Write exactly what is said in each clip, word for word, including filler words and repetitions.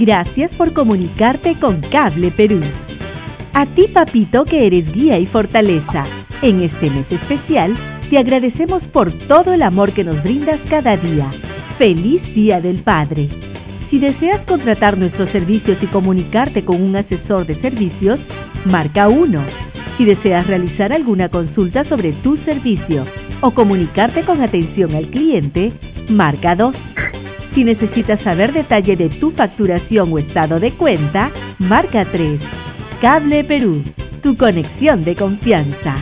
Gracias por comunicarte con Cable Perú. A ti, papito, que eres guía y fortaleza, en este mes especial, te agradecemos por todo el amor que nos brindas cada día. ¡Feliz Día del Padre! Si deseas contratar nuestros servicios y comunicarte con un asesor de servicios, marca uno. Si deseas realizar alguna consulta sobre tu servicio o comunicarte con atención al cliente, marca dos. Si necesitas saber detalle de tu facturación o estado de cuenta, marca tres. Cable Perú, tu conexión de confianza.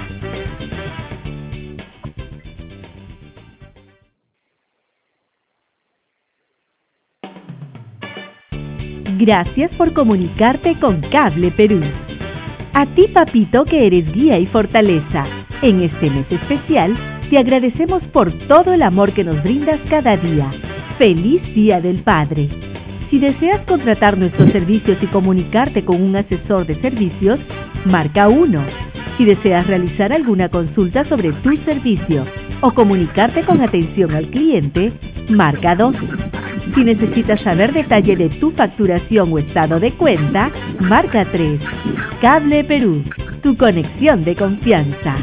Gracias por comunicarte con Cable Perú. A ti, papito, que eres guía y fortaleza, en este mes especial, te agradecemos por todo el amor que nos brindas cada día. ¡Feliz Día del Padre! Si deseas contratar nuestros servicios y comunicarte con un asesor de servicios, marca uno. Si deseas realizar alguna consulta sobre tu servicio o comunicarte con atención al cliente, marca dos. Si necesitas saber detalle de tu facturación o estado de cuenta, marca tres. Cable Perú, tu conexión de confianza.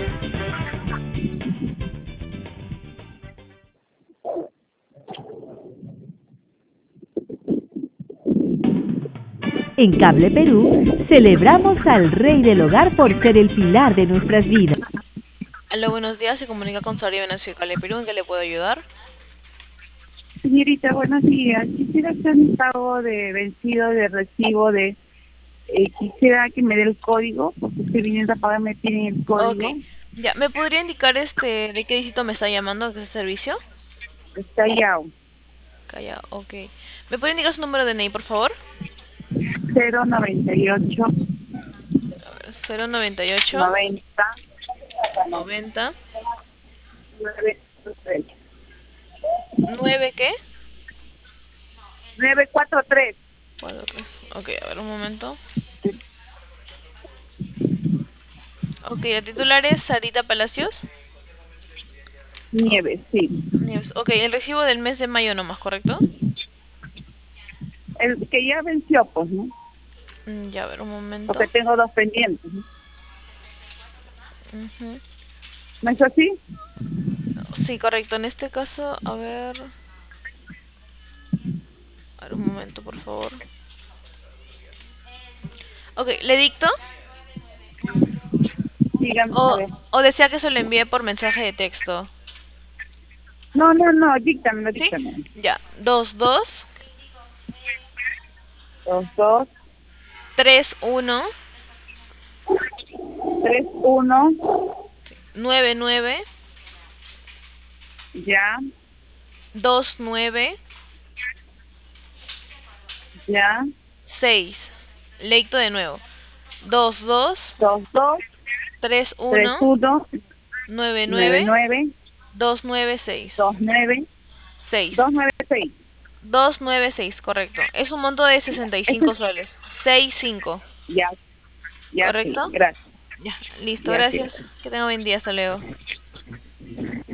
En Cable Perú, celebramos al Rey del Hogar por ser el pilar de nuestras vidas. Hola, buenos días. Se comunica con Sabrina Venezuela, Cable Perú. ¿En qué le puedo ayudar? Señorita, buenos días. Quisiera hacer un pago de vencido de recibo de... Eh, quisiera que me dé el código, porque estoy viniendo a pagar, me piden el código. Ok. Ya, ¿me podría indicar este de qué dígito me está llamando? ¿Qué servicio? Está ya. Calla, ok. ¿Me puede indicar su número de N I, por favor? cero noventa y ocho A ver, cero noventa y ocho noventa noventa nueve nueve ¿qué? nueve cuatro tres. cuatro tres. Ok, a ver un momento. Ok, la titular es Sarita Palacios. Nieves, sí. Nieves. Ok, el recibo del mes de mayo nomás, ¿correcto? El que ya venció, pues, ¿no? Mm, Ya, a ver un momento. Porque tengo dos pendientes, ¿no? Ujú. ¿No es así? Sí, correcto. En este caso, a ver... A ver un momento, por favor. Ok, ¿le dicto? Dígame, a O, ver. o desea que se lo envíe por mensaje de texto. No, no, no, díctamelo, ¿Sí? díctamelo. Ya. Dos dos Dos, dos, tres uno tres, uno, nueve nueve ya, dos nueve ya, seis. Le dicto de nuevo. Dos dos dos, dos, tres tres, uno uno, nueve nueve, nueve nueve, dos nueve seis. dos, nueve, Seis. dos, nueve, seis. Dos nueve seis, correcto. Es un monto de sesenta y Eso cinco es, soles. Seis cinco. ya, ya, sí, ¿Correcto? gracias, Ya, listo, ya, sí. gracias. Que tenga buen día, hasta luego.